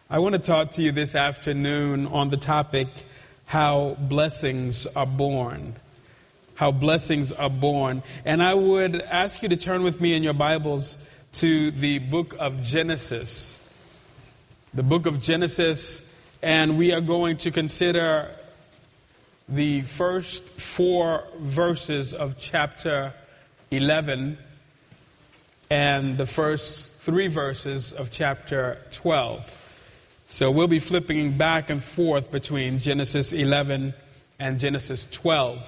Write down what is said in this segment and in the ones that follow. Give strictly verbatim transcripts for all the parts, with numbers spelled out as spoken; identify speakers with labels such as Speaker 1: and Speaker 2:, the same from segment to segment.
Speaker 1: I want to talk to you this afternoon on the topic, how blessings are born. How blessings are born. And I would ask you to turn with me in your Bibles to the book of Genesis. The book of Genesis, and we are going to consider the first four verses of chapter eleven and the first three verses of chapter twelve. So we'll be flipping back and forth between Genesis eleven and Genesis twelve.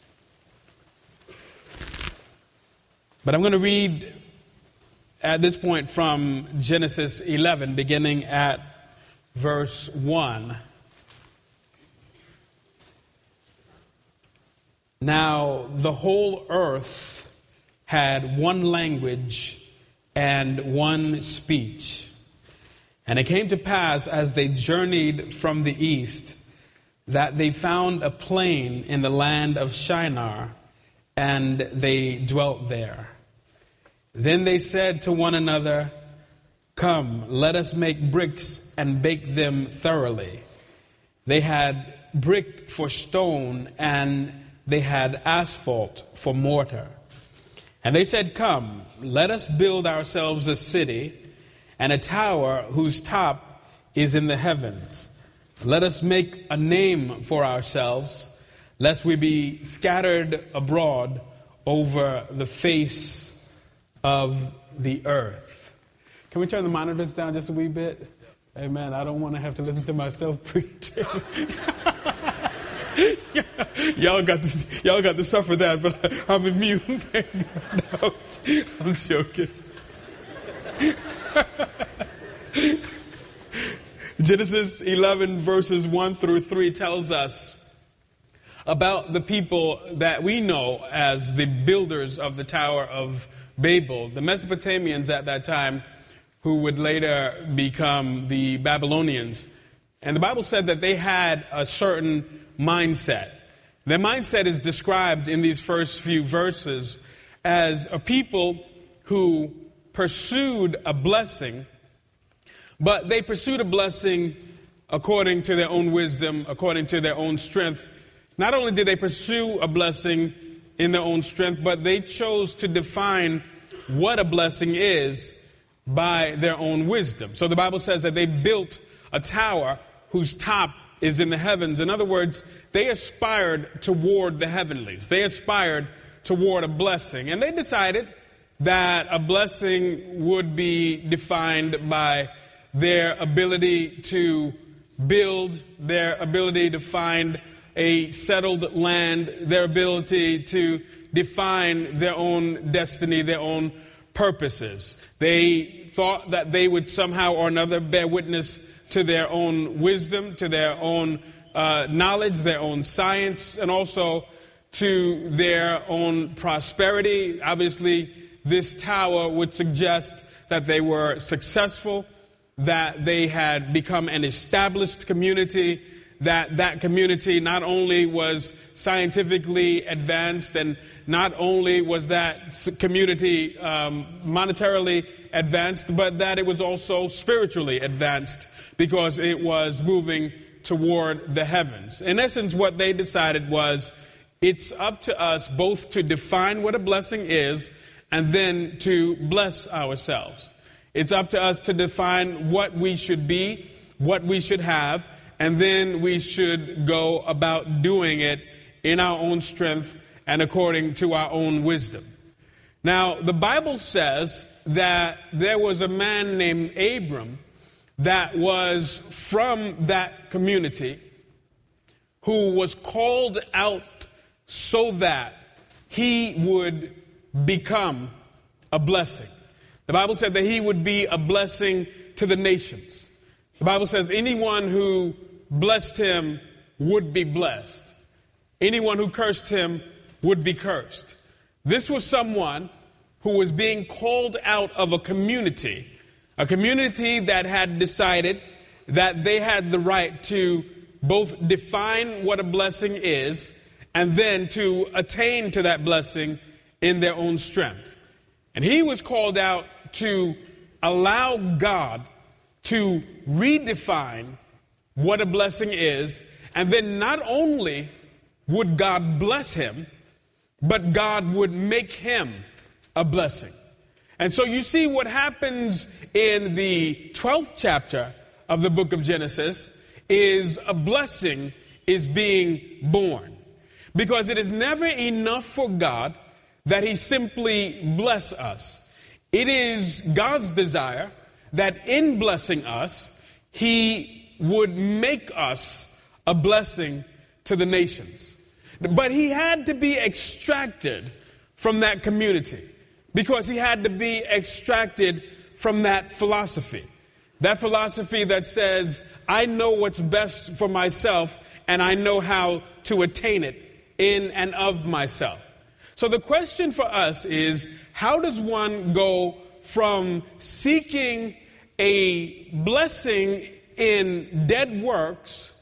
Speaker 1: But I'm going to read at this point from Genesis eleven, beginning at verse one. Now the whole earth had one language and one speech. And it came to pass, as they journeyed from the east, that they found a plain in the land of Shinar, and they dwelt there. Then they said to one another, "Come, let us make bricks and bake them thoroughly." They had brick for stone, and they had asphalt for mortar. And they said, "Come, let us build ourselves a city, and a tower whose top is in the heavens. Let us make a name for ourselves, lest we be scattered abroad over the face of the earth." Can we turn the monitors down just a wee bit? Amen. I don't want to have to listen to myself preach. y'all got to, y'all got to suffer that, but I'm immune. No, I'm joking. Genesis eleven verses one through three tells us about the people that we know as the builders of the Tower of Babel, the Mesopotamians at that time, who would later become the Babylonians. And the Bible said that they had a certain mindset. Their mindset is described in these first few verses as a people who pursued a blessing, but they pursued a blessing according to their own wisdom, according to their own strength. Not only did they pursue a blessing in their own strength, but they chose to define what a blessing is by their own wisdom. So the Bible says that they built a tower whose top is in the heavens. In other words, they aspired toward the heavenlies. They aspired toward a blessing. And they decided that a blessing would be defined by their ability to build, their ability to find a settled land, their ability to define their own destiny, their own purposes. They thought that they would somehow or another bear witness to their own wisdom, to their own uh, knowledge, their own science, and also to their own prosperity. Obviously, this tower would suggest that they were successful, that they had become an established community, that that community not only was scientifically advanced and not only was that community um, monetarily advanced, but that it was also spiritually advanced because it was moving toward the heavens. In essence, what they decided was it's up to us both to define what a blessing is and then to bless ourselves. It's up to us to define what we should be, what we should have, and then we should go about doing it in our own strength and according to our own wisdom. Now, the Bible says that there was a man named Abram that was from that community who was called out so that he would become a blessing. The Bible said that he would be a blessing to the nations. The Bible says anyone who blessed him would be blessed. Anyone who cursed him would be cursed. This was someone who was being called out of a community, a community that had decided that they had the right to both define what a blessing is and then to attain to that blessing in their own strength. And he was called out to allow God to redefine what a blessing is. And then not only would God bless him, but God would make him a blessing. And so you see what happens in the twelfth chapter of the book of Genesis is a blessing is being born. Because it is never enough for God that he simply bless us. It is God's desire that in blessing us, he would make us a blessing to the nations. But he had to be extracted from that community because he had to be extracted from that philosophy. That philosophy that says, I know what's best for myself and I know how to attain it in and of myself. So the question for us is, how does one go from seeking a blessing in dead works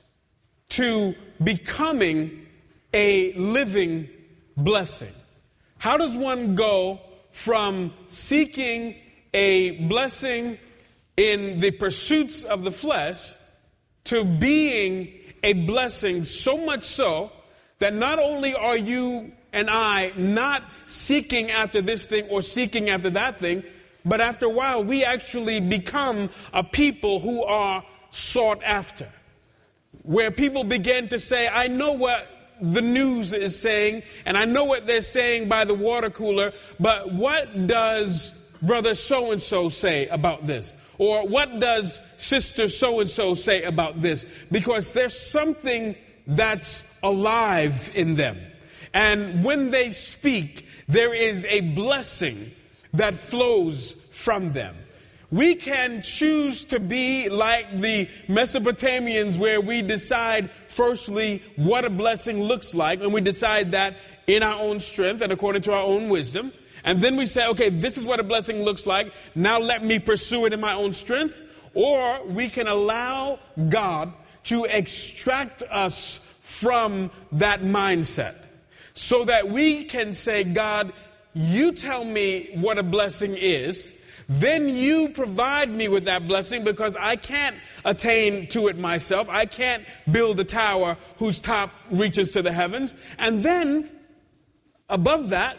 Speaker 1: to becoming a living blessing? How does one go from seeking a blessing in the pursuits of the flesh to being a blessing, so much so that not only are you and I not seeking after this thing or seeking after that thing, but after a while we actually become a people who are sought after, where people begin to say, I know what the news is saying, and I know what they're saying by the water cooler, but what does brother so-and-so say about this? Or what does sister so-and-so say about this? Because there's something that's alive in them. And when they speak, there is a blessing that flows from them. We can choose to be like the Mesopotamians, where we decide firstly what a blessing looks like, and we decide that in our own strength and according to our own wisdom. And then we say, okay, this is what a blessing looks like. Now let me pursue it in my own strength. Or we can allow God to extract us from that mindset so that we can say, God, you tell me what a blessing is. Then you provide me with that blessing, because I can't attain to it myself. I can't build a tower whose top reaches to the heavens. And then above that,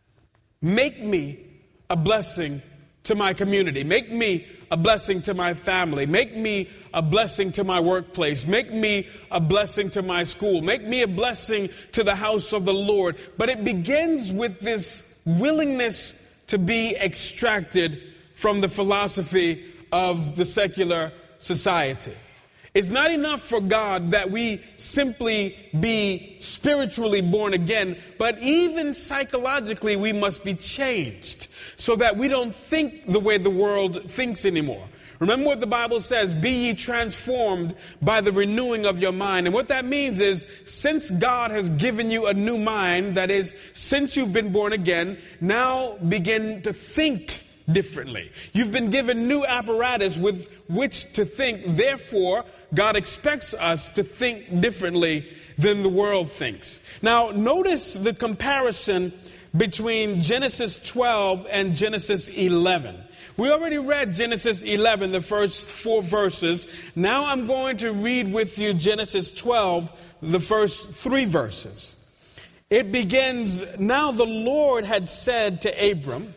Speaker 1: make me a blessing to my community. Make me a blessing to my family. Make me a blessing to my workplace. Make me a blessing to my school. Make me a blessing to the house of the Lord. But it begins with this willingness to be extracted from the philosophy of the secular society. It's not enough for God that we simply be spiritually born again, but even psychologically we must be changed so that we don't think the way the world thinks anymore. Remember what the Bible says, be ye transformed by the renewing of your mind. And what that means is, since God has given you a new mind, that is, since you've been born again, now begin to think differently. You've been given new apparatus with which to think. Therefore, God expects us to think differently than the world thinks. Now, notice the comparison between Genesis twelve and Genesis eleven. We already read Genesis eleven, the first four verses. Now I'm going to read with you Genesis twelve, the first three verses. It begins, now the Lord had said to Abram,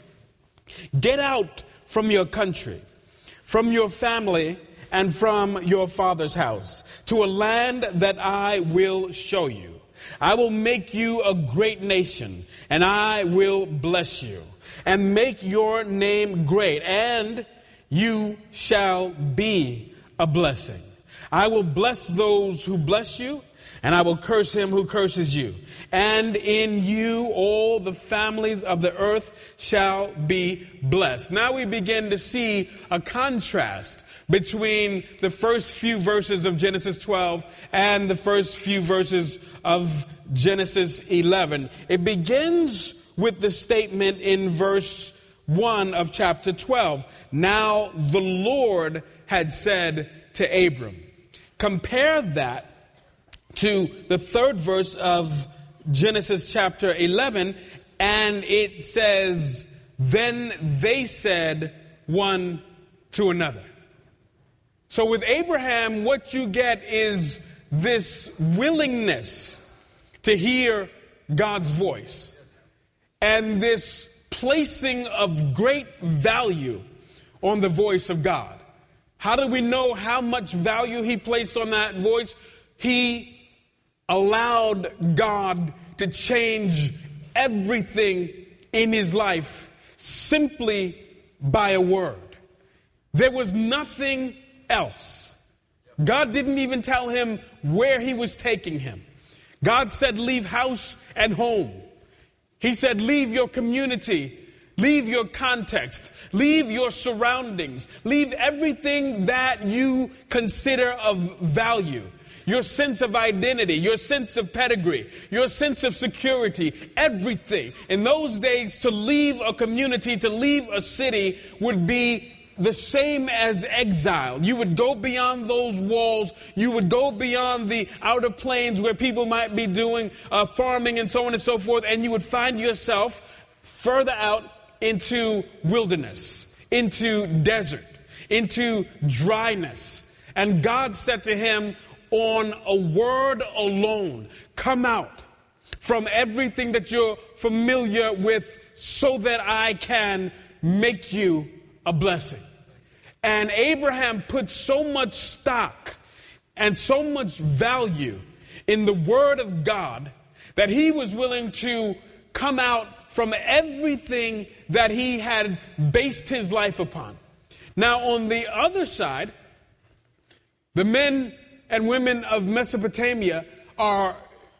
Speaker 1: get out from your country, from your family, and from your father's house, to a land that I will show you. I will make you a great nation, and I will bless you, and make your name great, and you shall be a blessing. I will bless those who bless you, and I will curse him who curses you. And in you all the families of the earth shall be blessed. Now we begin to see a contrast between the first few verses of Genesis twelve and the first few verses of Genesis eleven. It begins with the statement in verse one of chapter twelve. Now the Lord had said to Abram. Compare that to the third verse of Genesis chapter eleven, and it says, then they said one to another. So with Abraham, what you get is this willingness to hear God's voice and this placing of great value on the voice of God. How do we know how much value he placed on that voice? He allowed God to change everything in his life simply by a word. There was nothing else. God didn't even tell him where he was taking him. God said, leave house and home. He said, leave your community, leave your context, leave your surroundings, leave everything that you consider of value. Your sense of identity, your sense of pedigree, your sense of security, everything. In those days, to leave a community, to leave a city would be the same as exile. You would go beyond those walls. You would go beyond the outer plains where people might be doing uh, farming and so on and so forth. And you would find yourself further out into wilderness, into desert, into dryness. And God said to him, on a word alone, come out from everything that you're familiar with so that I can make you a blessing. And Abraham put so much stock and so much value in the word of God that he was willing to come out from everything that he had based his life upon. Now, on the other side, the men and women of Mesopotamia are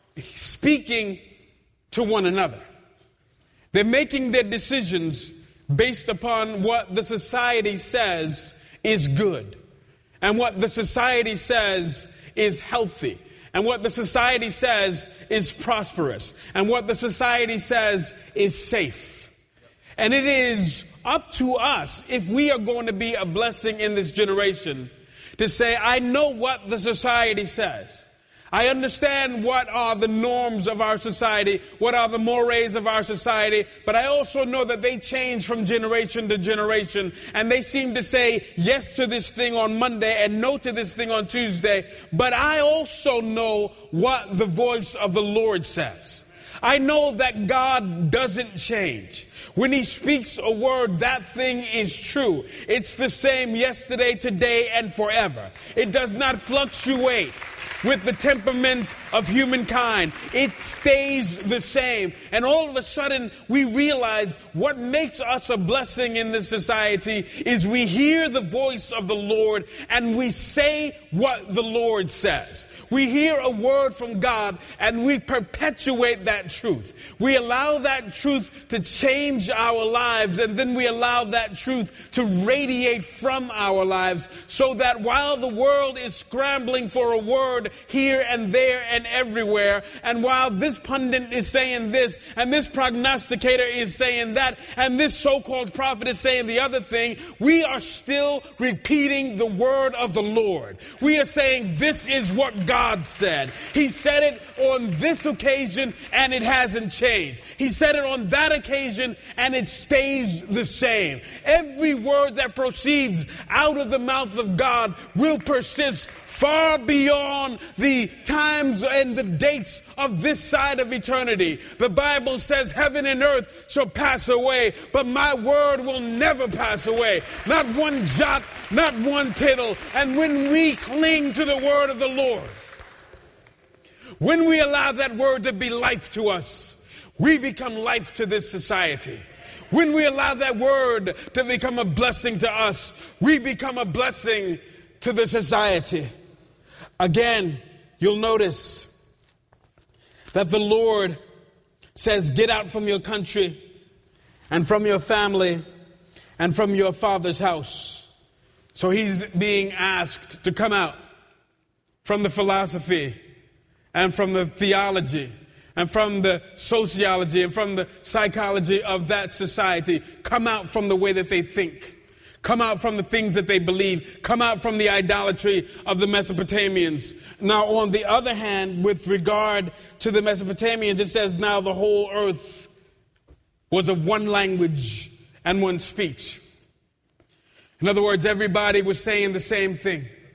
Speaker 1: speaking to one another. They're making their decisions based upon what the society says is good, and what the society says is healthy, and what the society says is prosperous, and what the society says is safe. And it is up to us, if we are going to be a blessing in this generation, to say, I know what the society says. I understand what are the norms of our society, what are the mores of our society, but I also know that they change from generation to generation, and they seem to say yes to this thing on Monday and no to this thing on Tuesday, but I also know what the voice of the Lord says. I know that God doesn't change. When he speaks a word, that thing is true. It's the same yesterday, today, and forever. It does not fluctuate with the temperament of humankind. It stays the same. And all of a sudden, we realize what makes us a blessing in this society is we hear the voice of the Lord and we say what the Lord says. We hear a word from God and we perpetuate that truth. We allow that truth to change our lives, and then we allow that truth to radiate from our lives, so that while the world is scrambling for a word here and there and everywhere, and while this pundit is saying this, and this prognosticator is saying that, and this so-called prophet is saying the other thing, we are still repeating the word of the Lord. We are saying this is what God said. He said it on this occasion and it hasn't changed. He said it on that occasion and it stays the same. Every word that proceeds out of the mouth of God will persist far beyond the times and the dates of this side of eternity. The Bible says heaven and earth shall pass away, but my word will never pass away. Not one jot, not one tittle. And when we cling to the word of the Lord, when we allow that word to be life to us, we become life to this society. When we allow that word to become a blessing to us, we become a blessing to the society. Again, you'll notice that the Lord says, get out from your country and from your family and from your father's house. So he's being asked to come out from the philosophy and from the theology and from the sociology and from the psychology of that society. Come out from the way that they think. Come out from the things that they believe. Come out from the idolatry of the Mesopotamians. Now, on the other hand, with regard to the Mesopotamians, it says, now the whole earth was of one language and one speech. In other words, everybody was saying the same thing.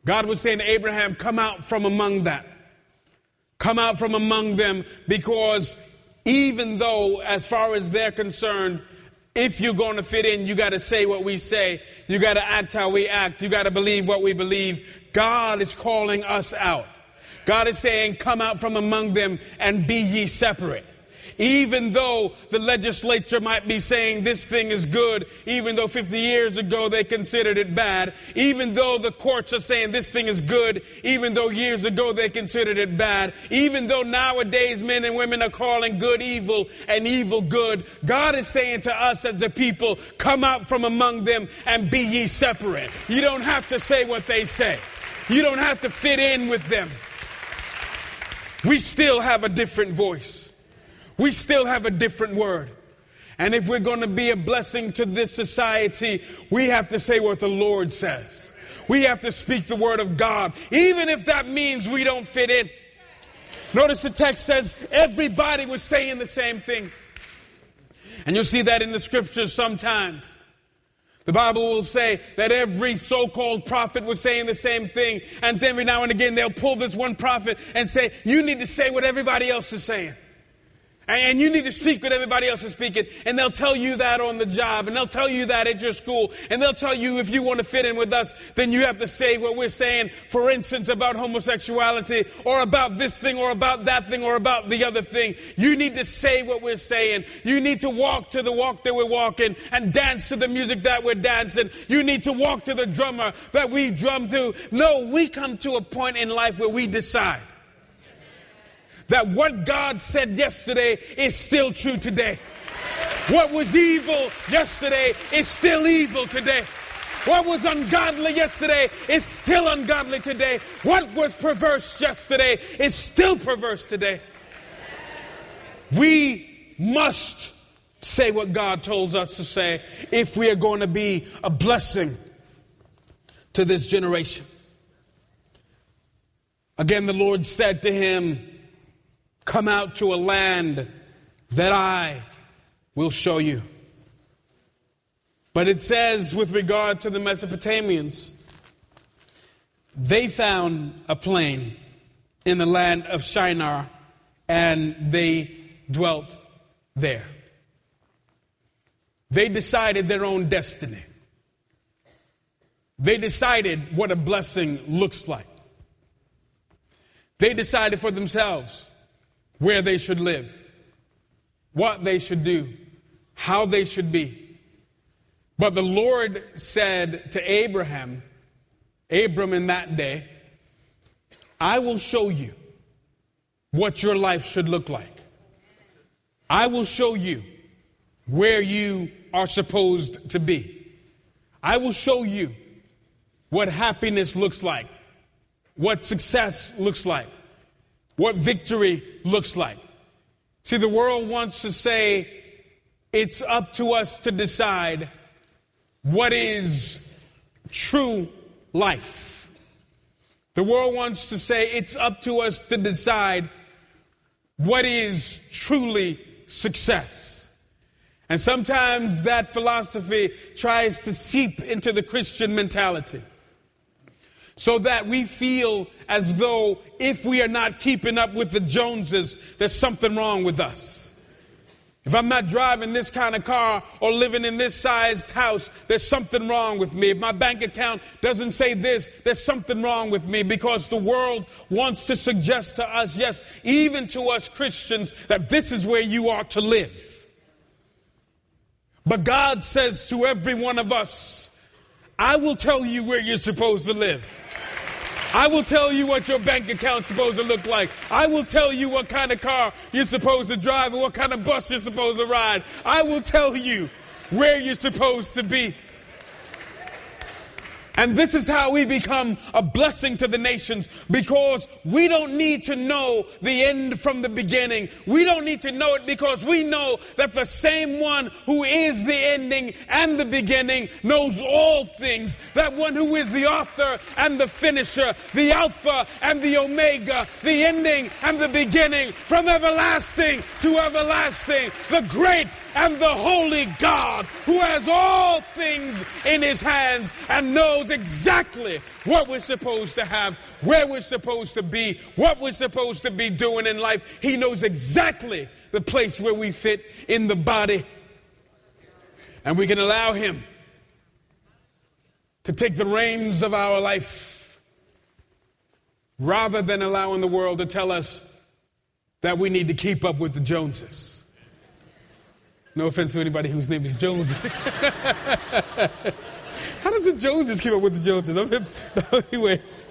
Speaker 1: God was saying to Abraham, come out from among that. Come out from among them, because even though, as far as they're concerned, if you're going to fit in, you got to say what we say. You got to act how we act. You got to believe what we believe. God is calling us out. God is saying, come out from among them and be ye separate. Even though the legislature might be saying this thing is good, even though fifty years ago they considered it bad, even though the courts are saying this thing is good, even though years ago they considered it bad, even though nowadays men and women are calling good evil and evil good, God is saying to us as a people, come out from among them and be ye separate. You don't have to say what they say. You don't have to fit in with them. We still have a different voice. We still have a different word. And if we're going to be a blessing to this society, we have to say what the Lord says. We have to speak the word of God, even if that means we don't fit in. Notice the text says everybody was saying the same thing. And you'll see that in the scriptures sometimes. The Bible will say that every so-called prophet was saying the same thing. And then every now and again they'll pull this one prophet and say, you need to say what everybody else is saying. And you need to speak what everybody else is speaking. And they'll tell you that on the job. And they'll tell you that at your school. And they'll tell you if you want to fit in with us, then you have to say what we're saying, for instance, about homosexuality, or about this thing, or about that thing, or about the other thing. You need to say what we're saying. You need to walk to the walk that we're walking and dance to the music that we're dancing. You need to walk to the drummer that we drum to. No, we come to a point in life where we decide that what God said yesterday is still true today. What was evil yesterday is still evil today. What was ungodly yesterday is still ungodly today. What was perverse yesterday is still perverse today. We must say what God tells us to say if we are going to be a blessing to this generation. Again, the Lord said to him, come out to a land that I will show you. But it says with regard to the Mesopotamians, they found a plain in the land of Shinar and they dwelt there. They decided their own destiny. They decided what a blessing looks like. They decided for themselves where they should live, what they should do, how they should be. But the Lord said to Abraham, Abram in that day, I will show you what your life should look like. I will show you where you are supposed to be. I will show you what happiness looks like, what success looks like, what victory looks like. See, the world wants to say it's up to us to decide what is true life. The world wants to say it's up to us to decide what is truly success. And sometimes that philosophy tries to seep into the Christian mentality, so that we feel as though if we are not keeping up with the Joneses, there's something wrong with us. If I'm not driving this kind of car or living in this sized house, there's something wrong with me. If my bank account doesn't say this, there's something wrong with me, because the world wants to suggest to us, yes, even to us Christians, that this is where you are to live. But God says to every one of us, I will tell you where you're supposed to live. I will tell you what your bank account's supposed to look like. I will tell you what kind of car you're supposed to drive and what kind of bus you're supposed to ride. I will tell you where you're supposed to be. And this is how we become a blessing to the nations, because we don't need to know the end from the beginning. We don't need to know it, because we know that the same one who is the ending and the beginning knows all things. That one who is the author and the finisher, the Alpha and the Omega, the ending and the beginning, from everlasting to everlasting, the great and the holy God who has all things in his hands and knows exactly what we're supposed to have, where we're supposed to be, what we're supposed to be doing in life. He knows exactly the place where we fit in the body. And we can allow him to take the reins of our life rather than allowing the world to tell us that we need to keep up with the Joneses. No offense to anybody whose name is Jones. How does the Joneses keep up with the Joneses? No, anyways.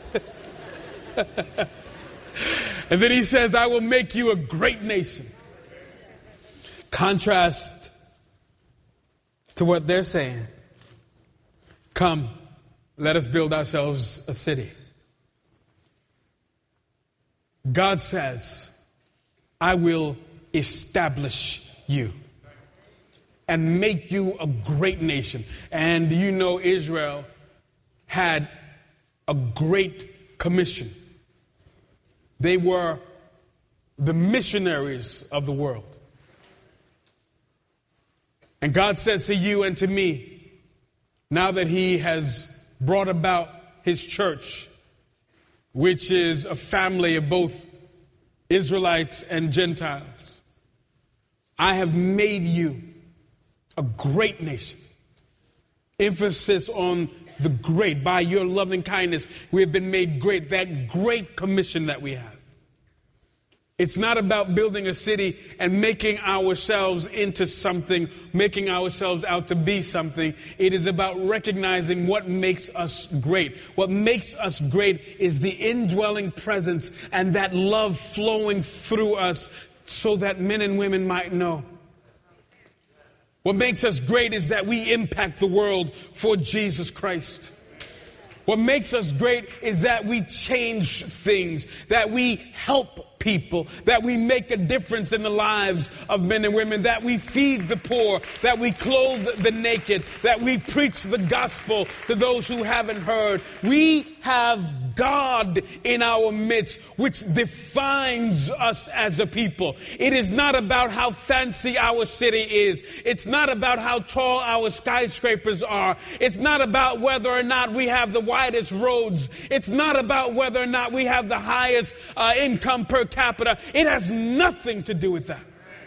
Speaker 1: And then he says, I will make you a great nation. Contrast to what they're saying. Come, let us build ourselves a city. God says, I will establish you and make you a great nation. And you know Israel had a great commission. They were the missionaries of the world. And God says to you and to me, now that he has brought about his church, which is a family of both Israelites and Gentiles, I have made you a great nation. Emphasis on the great. By your loving kindness, we have been made great. That great commission that we have. It's not about building a city and making ourselves into something, making ourselves out to be something. It is about recognizing what makes us great. What makes us great is the indwelling presence and that love flowing through us so that men and women might know. What makes us great is that we impact the world for Jesus Christ. What makes us great is that we change things, that we help people, that we make a difference in the lives of men and women, that we feed the poor, that we clothe the naked, that we preach the gospel to those who haven't heard. We have God in our midst, which defines us as a people. It is not about how fancy our city is. It's not about how tall our skyscrapers are. It's not about whether or not we have the widest roads. It's not about whether or not we have the highest uh, income per capita. It has nothing to do with that.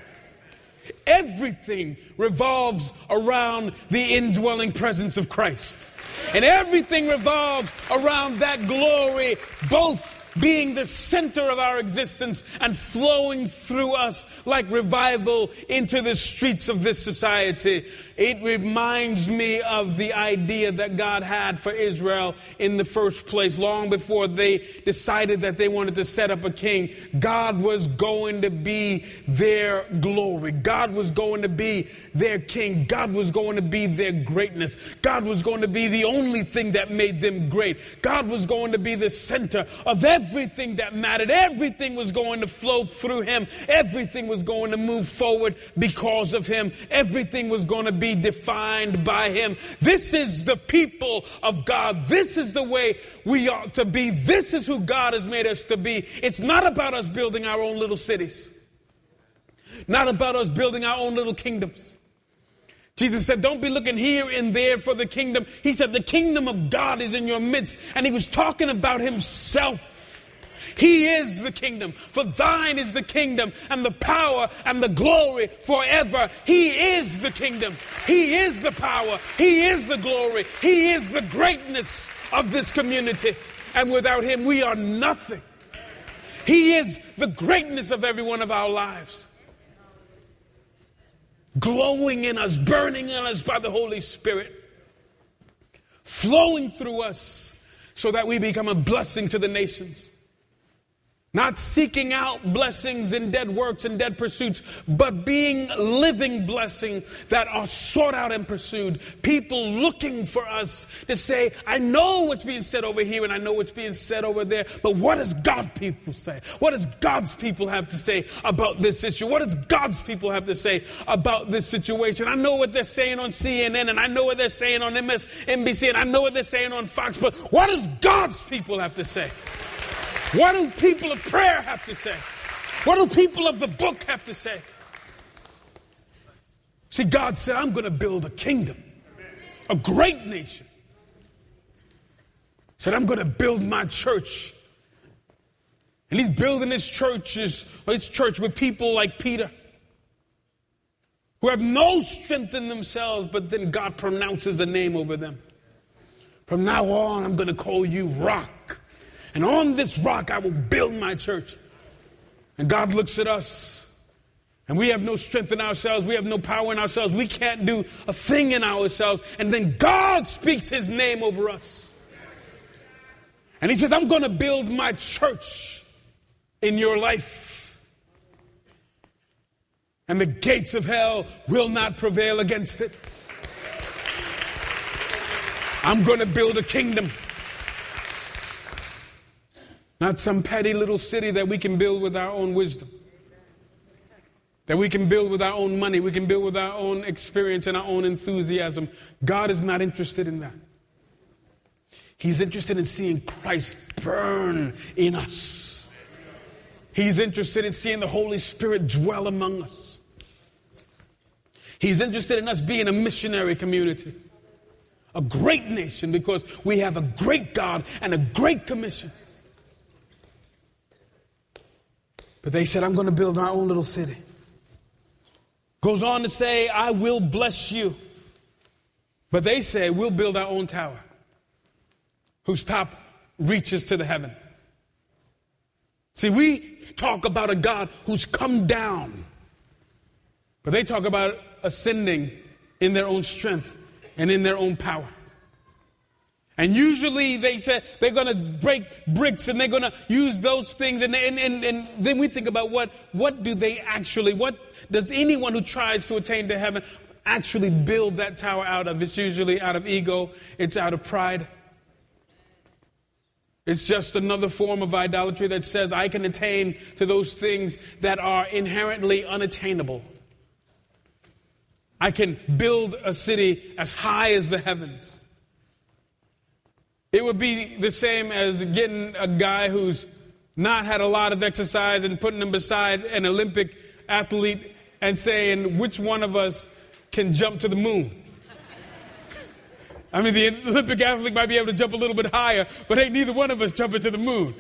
Speaker 1: Everything revolves around the indwelling presence of Christ. And everything revolves around that glory, both being the center of our existence and flowing through us like revival into the streets of this society. It reminds me of the idea that God had for Israel in the first place. Long before they decided that they wanted to set up a king, God was going to be their glory. God was going to be their king. God was going to be their greatness. God was going to be the only thing that made them great. God was going to be the center of everything that mattered. Everything was going to flow through him. Everything was going to move forward because of him. Everything was going to be defined by him. This is the people of God. This is the way we ought to be. This is who God has made us to be. It's not about us building our own little cities. Not about us building our own little kingdoms. Jesus said, don't be looking here and there for the kingdom. He said, the kingdom of God is in your midst. And he was talking about himself. He is the kingdom. For thine is the kingdom and the power and the glory forever. He is the kingdom. He is the power. He is the glory. He is the greatness of this community. And without him, we are nothing. He is the greatness of every one of our lives. Glowing in us, burning in us by the Holy Spirit. Flowing through us so that we become a blessing to the nations. Not seeking out blessings in dead works and dead pursuits, but being living blessings that are sought out and pursued. People looking for us to say, I know what's being said over here and I know what's being said over there, but what does God people say? What does God's people have to say about this issue? What does God's people have to say about this situation? I know what they're saying on C N N and I know what they're saying on M S N B C and I know what they're saying on Fox, but what does God's people have to say? What do people of prayer have to say? What do people of the book have to say? See, God said, I'm going to build a kingdom, a great nation. He said, I'm going to build my church. And he's building his churches, his church with people like Peter, who have no strength in themselves, but then God pronounces a name over them. From now on, I'm going to call you Rock. And on this rock, I will build my church. And God looks at us, and we have no strength in ourselves. We have no power in ourselves. We can't do a thing in ourselves. And then God speaks his name over us. And he says, I'm going to build my church in your life. And the gates of hell will not prevail against it. I'm going to build a kingdom. Not some petty little city that we can build with our own wisdom. That we can build with our own money. We can build with our own experience and our own enthusiasm. God is not interested in that. He's interested in seeing Christ burn in us. He's interested in seeing the Holy Spirit dwell among us. He's interested in us being a missionary community. A great nation, because we have a great God and a great commission. But they said, I'm going to build our own little city. Goes on to say, I will bless you. But they say, we'll build our own tower, whose top reaches to the heaven. See, we talk about a God who's come down. But they talk about ascending in their own strength and in their own power. And usually they say they're going to break bricks and they're going to use those things. And, and, and, and then we think about what, what do they actually, what does anyone who tries to attain to heaven actually build that tower out of? It's usually out of ego. It's out of pride. It's just another form of idolatry that says I can attain to those things that are inherently unattainable. I can build a city as high as the heavens. It would be the same as getting a guy who's not had a lot of exercise and putting him beside an Olympic athlete and saying, which one of us can jump to the moon? I mean, the Olympic athlete might be able to jump a little bit higher, but ain't neither one of us jumping to the moon.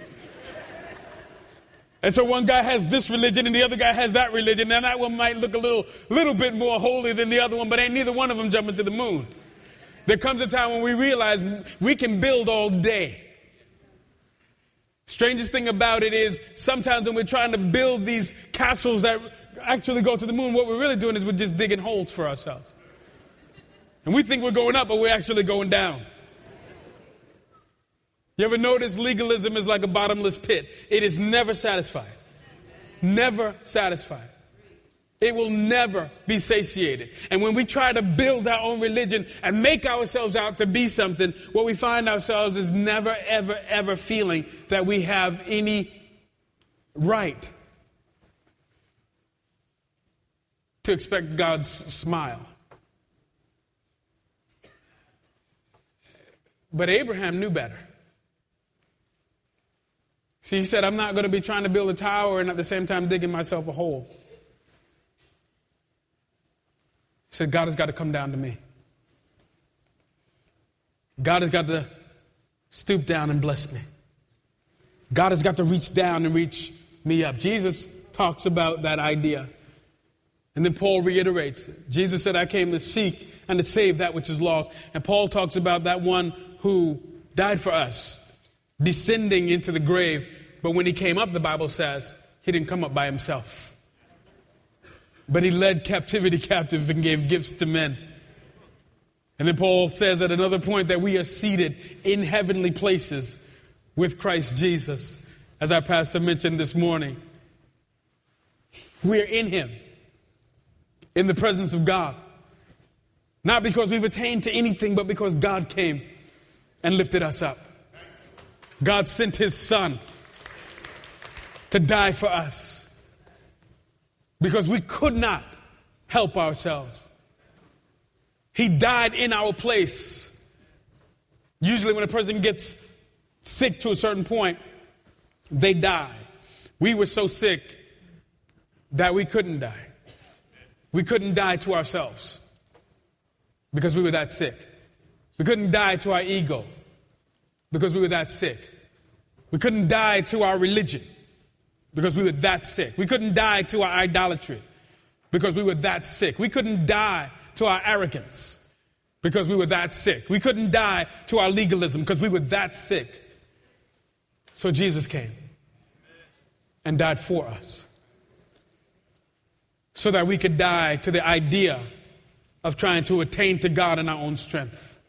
Speaker 1: And so one guy has this religion and the other guy has that religion, and that one might look a little, little bit more holy than the other one, but ain't neither one of them jumping to the moon. There comes a time when we realize we can build all day. Strangest thing about it is sometimes when we're trying to build these castles that actually go to the moon, what we're really doing is we're just digging holes for ourselves. And we think we're going up, but we're actually going down. You ever notice legalism is like a bottomless pit? It is never satisfied. Never satisfied. It will never be satiated. And when we try to build our own religion and make ourselves out to be something, what we find ourselves is never, ever, ever feeling that we have any right to expect God's smile. But Abraham knew better. See, he said, I'm not going to be trying to build a tower and at the same time digging myself a hole. He said, God has got to come down to me. God has got to stoop down and bless me. God has got to reach down and reach me up. Jesus talks about that idea. And then Paul reiterates it. Jesus said, I came to seek and to save that which is lost. And Paul talks about that one who died for us, descending into the grave. But when he came up, the Bible says, he didn't come up by himself. But he led captivity captive and gave gifts to men. And then Paul says at another point that we are seated in heavenly places with Christ Jesus. As our pastor mentioned this morning, we are in him, in the presence of God. Not because we've attained to anything, but because God came and lifted us up. God sent his son to die for us. Because we could not help ourselves. He died in our place. Usually when a person gets sick to a certain point, they die. We were so sick that we couldn't die. We couldn't die to ourselves because we were that sick. We couldn't die to our ego because we were that sick. We couldn't die to our religion because we were that sick. We couldn't die to our idolatry because we were that sick. We couldn't die to our arrogance because we were that sick. We couldn't die to our legalism because we were that sick. So Jesus came and died for us so that we could die to the idea of trying to attain to God in our own strength.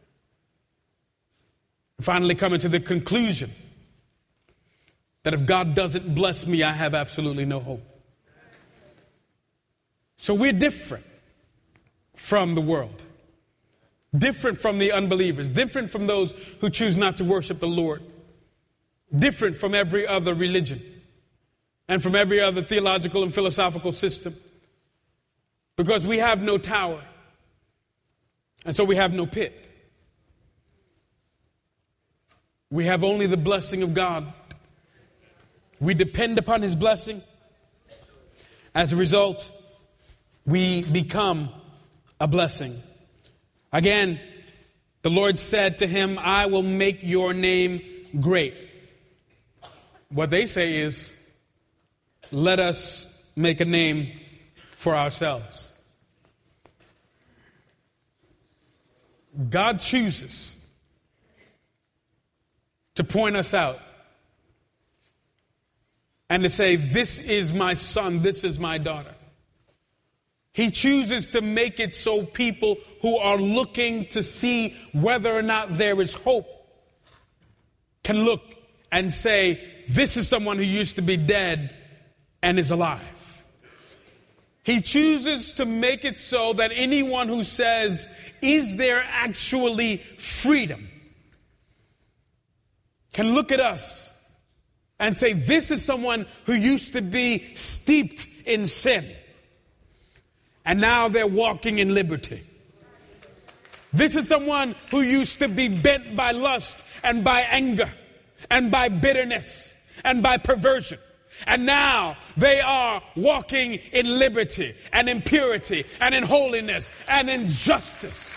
Speaker 1: Finally coming to the conclusion that if God doesn't bless me, I have absolutely no hope. So we're different from the world, different from the unbelievers, different from those who choose not to worship the Lord, different from every other religion and from every other theological and philosophical system, because we have no tower, and so we have no pit. We have only the blessing of God. We depend upon His blessing. As a result, we become a blessing. Again, the Lord said to him, I will make your name great. What they say is, let us make a name for ourselves. God chooses to point us out and to say, this is my son, this is my daughter. He chooses to make it so people who are looking to see whether or not there is hope can look and say, this is someone who used to be dead and is alive. He chooses to make it so that anyone who says, is there actually freedom, can look at us and say, this is someone who used to be steeped in sin, and now they're walking in liberty. This is someone who used to be bent by lust and by anger and by bitterness and by perversion. And now they are walking in liberty and in purity and in holiness and in justice.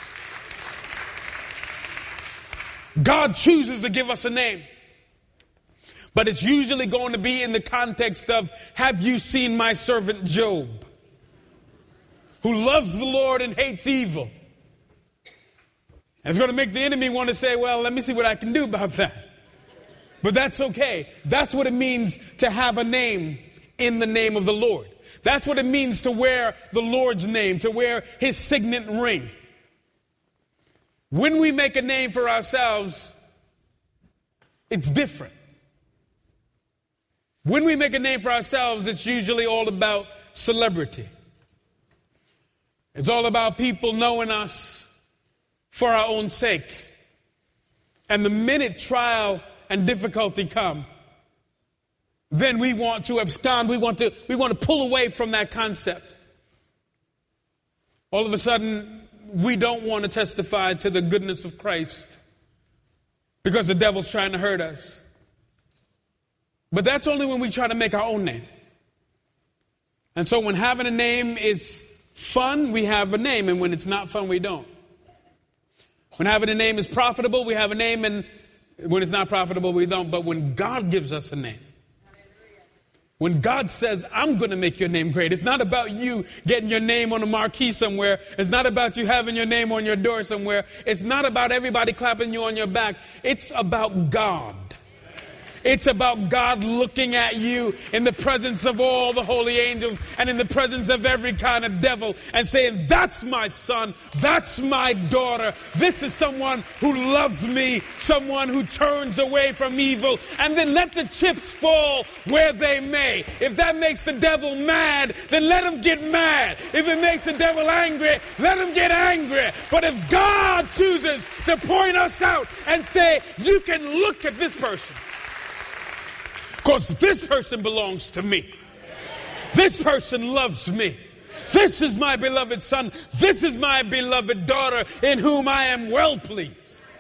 Speaker 1: God chooses to give us a name. But it's usually going to be in the context of, have you seen my servant Job, who loves the Lord and hates evil? And it's going to make the enemy want to say, well, let me see what I can do about that. But that's okay. That's what it means to have a name in the name of the Lord. That's what it means to wear the Lord's name, to wear His signet ring. When we make a name for ourselves, it's different. When we make a name for ourselves, it's usually all about celebrity. It's all about people knowing us for our own sake. And the minute trial and difficulty come, then we want to abscond. We want to, we want to pull away from that concept. All of a sudden, we don't want to testify to the goodness of Christ because the devil's trying to hurt us. But that's only when we try to make our own name. And so when having a name is fun, we have a name. And when it's not fun, we don't. When having a name is profitable, we have a name. And when it's not profitable, we don't. But when God gives us a name, when God says, I'm going to make your name great, it's not about you getting your name on a marquee somewhere. It's not about you having your name on your door somewhere. It's not about everybody clapping you on your back. It's about God. It's about God looking at you in the presence of all the holy angels and in the presence of every kind of devil and saying, that's my son, that's my daughter. This is someone who loves me, someone who turns away from evil. And then let the chips fall where they may. If that makes the devil mad, then let him get mad. If it makes the devil angry, let him get angry. But if God chooses to point us out and say, you can look at this person, because this person belongs to me. This person loves me. This is my beloved son. This is my beloved daughter in whom I am well pleased.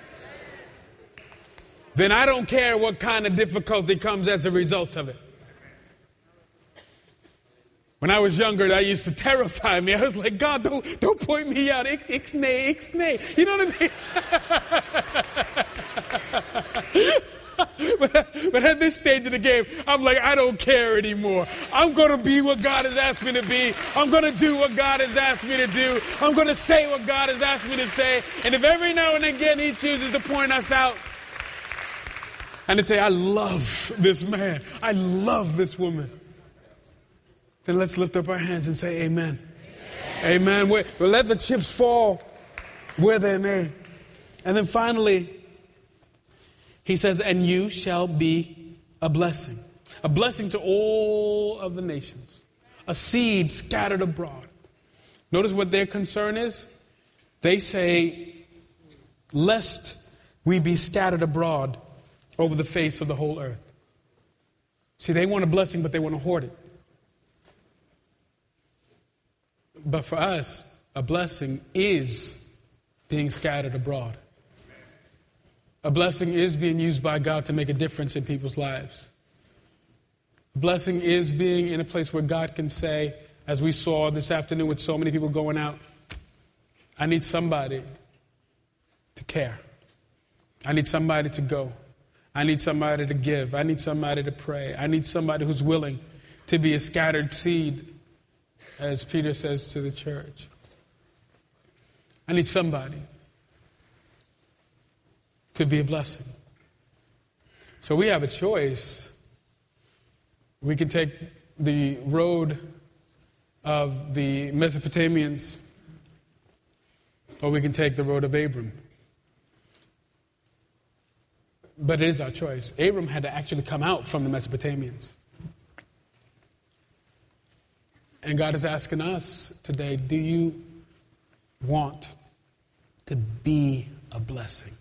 Speaker 1: Then I don't care what kind of difficulty comes as a result of it. When I was younger, that used to terrify me. I was like, God, don't, don't point me out. Ik- Ixnay, ixnay. You know what I mean? but, but at this stage of the game, I'm like, I don't care anymore. I'm going to be what God has asked me to be. I'm going to do what God has asked me to do. I'm going to say what God has asked me to say. And if every now and again he chooses to point us out and to say, I love this man, I love this woman, then let's lift up our hands and say amen. Amen. Amen. We'll let the chips fall where they may. And then finally, he says, and you shall be a blessing. A blessing to all of the nations. A seed scattered abroad. Notice what their concern is. They say, lest we be scattered abroad over the face of the whole earth. See, they want a blessing, but they want to hoard it. But for us, a blessing is being scattered abroad. A blessing is being used by God to make a difference in people's lives. A blessing is being in a place where God can say, as we saw this afternoon with so many people going out, I need somebody to care. I need somebody to go. I need somebody to give. I need somebody to pray. I need somebody who's willing to be a scattered seed, as Peter says to the church. I need somebody to be a blessing. So we have a choice. We can take the road of the Mesopotamians, or we can take the road of Abram. But it is our choice. Abram had to actually come out from the Mesopotamians. And God is asking us today, do you want to be a blessing?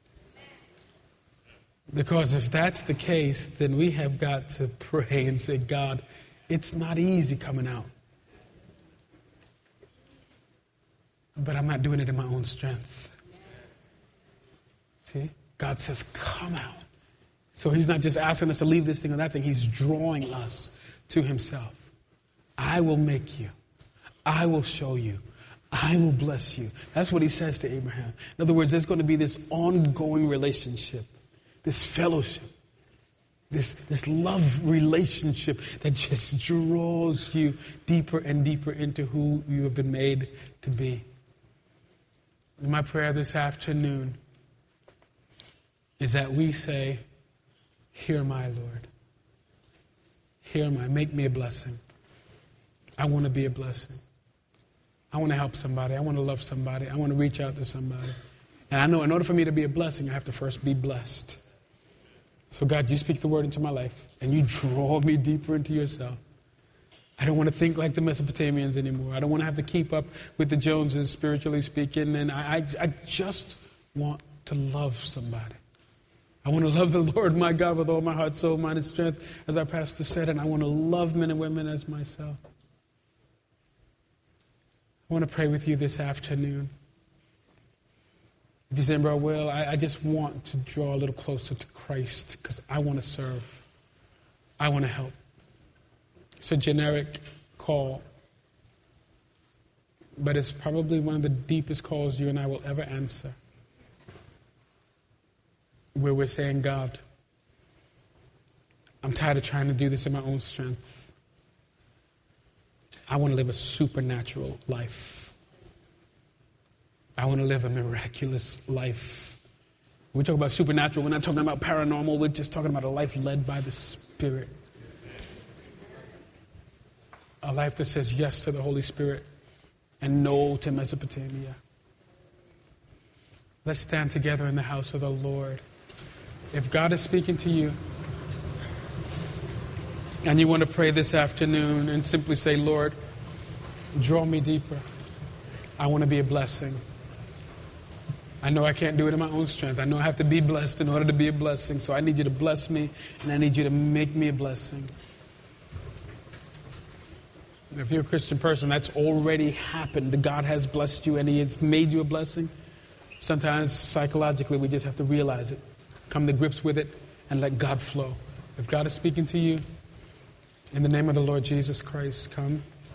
Speaker 1: Because if that's the case, then we have got to pray and say, God, it's not easy coming out. But I'm not doing it in my own strength. See? God says, come out. So he's not just asking us to leave this thing or that thing. He's drawing us to himself. I will make you. I will show you. I will bless you. That's what he says to Abraham. In other words, there's going to be this ongoing relationship, this fellowship, this, this love relationship that just draws you deeper and deeper into who you have been made to be. And my prayer this afternoon is that we say, hear my Lord. Hear my, make me a blessing. I want to be a blessing. I want to help somebody. I want to love somebody. I want to reach out to somebody. And I know in order for me to be a blessing, I have to first be blessed. So God, you speak the word into my life and you draw me deeper into yourself. I don't want to think like the Mesopotamians anymore. I don't want to have to keep up with the Joneses, spiritually speaking. And I, I, I just want to love somebody. I want to love the Lord my God with all my heart, soul, mind, and strength, as our pastor said, and I want to love men and women as myself. I want to pray with you this afternoon. If you say, Bro Will, I, I just want to draw a little closer to Christ because I want to serve. I want to help. It's a generic call, but it's probably one of the deepest calls you and I will ever answer. Where we're saying, God, I'm tired of trying to do this in my own strength. I want to live a supernatural life. I want to live a miraculous life. When we talk about supernatural, we're not talking about paranormal. We're just talking about a life led by the Spirit. A life that says yes to the Holy Spirit and no to Mesopotamia. Let's stand together in the house of the Lord. If God is speaking to you and you want to pray this afternoon and simply say, Lord, draw me deeper. I want to be a blessing. I know I can't do it in my own strength. I know I have to be blessed in order to be a blessing. So I need you to bless me and I need you to make me a blessing. If you're a Christian person, that's already happened. God has blessed you and he has made you a blessing. Sometimes psychologically we just have to realize it. Come to grips with it and let God flow. If God is speaking to you, in the name of the Lord Jesus Christ, come.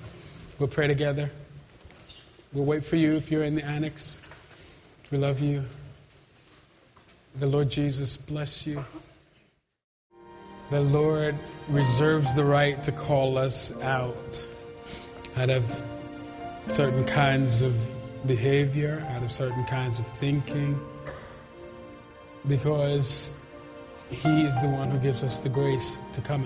Speaker 1: We'll pray together. We'll wait for you if you're in the annex. We love you. The Lord Jesus bless you. The Lord reserves the right to call us out out of certain kinds of behavior, out of certain kinds of thinking, because He is the one who gives us the grace to come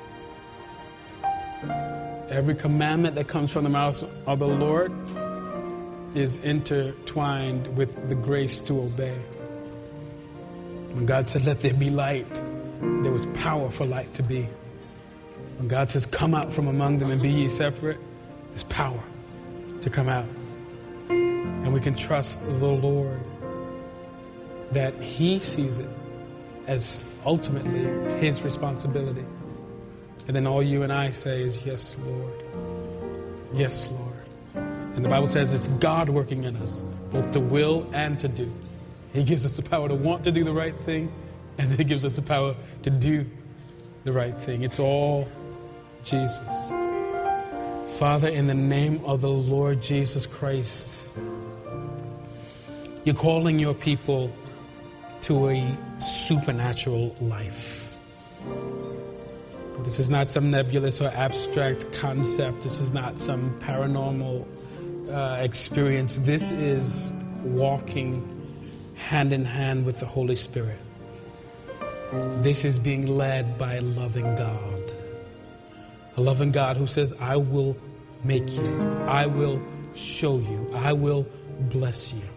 Speaker 1: out. Every commandment that comes from the mouth of the Lord is intertwined with the grace to obey. When God said, let there be light, there was power for light to be. When God says, come out from among them and be ye separate, there's power to come out. And we can trust the Lord that He sees it as ultimately His responsibility. And then all you and I say is, yes, Lord. Yes, Lord. And the Bible says it's God working in us, both to will and to do. He gives us the power to want to do the right thing, and then He gives us the power to do the right thing. It's all Jesus. Father, in the name of the Lord Jesus Christ, You're calling Your people to a supernatural life. This is not some nebulous or abstract concept. This is not some paranormal uh, experience. This is walking hand in hand with the Holy Spirit. This is being led by a loving God. A loving God who says, I will make you. I will show you. I will bless you.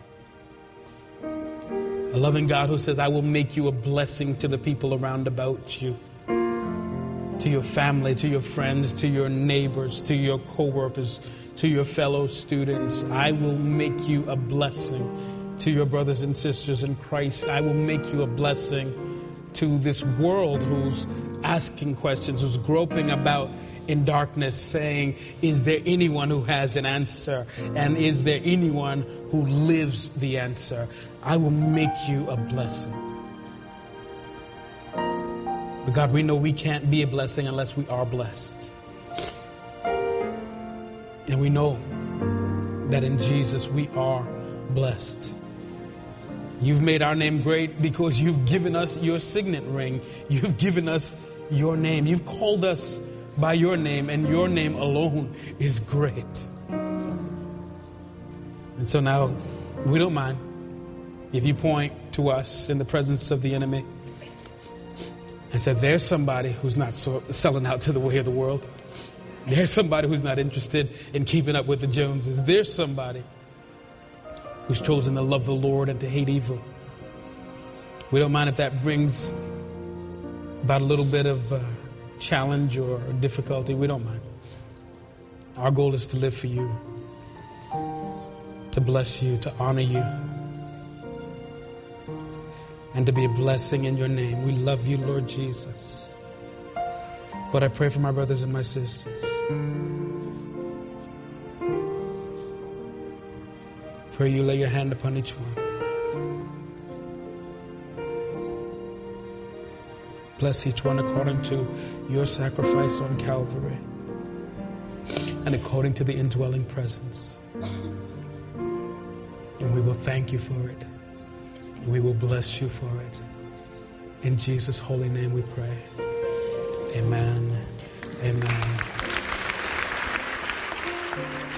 Speaker 1: A loving God who says, I will make you a blessing to the people around about you. To your family, to your friends, to your neighbors, to your co-workers, to your fellow students. I will make you a blessing to your brothers and sisters in Christ. I will make you a blessing to this world who's asking questions, who's groping about in darkness, saying, is there anyone who has an answer? And is there anyone who lives the answer? I will make you a blessing. But God, we know we can't be a blessing unless we are blessed. And we know that in Jesus we are blessed. You've made our name great because you've given us your signet ring. You've given us your name. You've called us by your name, and your name alone is great. And so now we don't mind if you point to us in the presence of the enemy and said, there's somebody who's not so selling out to the way of the world. There's somebody who's not interested in keeping up with the Joneses. There's somebody who's chosen to love the Lord and to hate evil. We don't mind if that brings about a little bit of uh, challenge or difficulty. We don't mind. Our goal is to live for you, to bless you, to honor you, and to be a blessing in your name. We love you, Lord Jesus. But I pray for my brothers and my sisters. Pray you lay your hand upon each one. Bless each one according to your sacrifice on Calvary and according to the indwelling presence. And we will thank you for it. We will bless you for it. In Jesus' holy name we pray. Amen. Amen.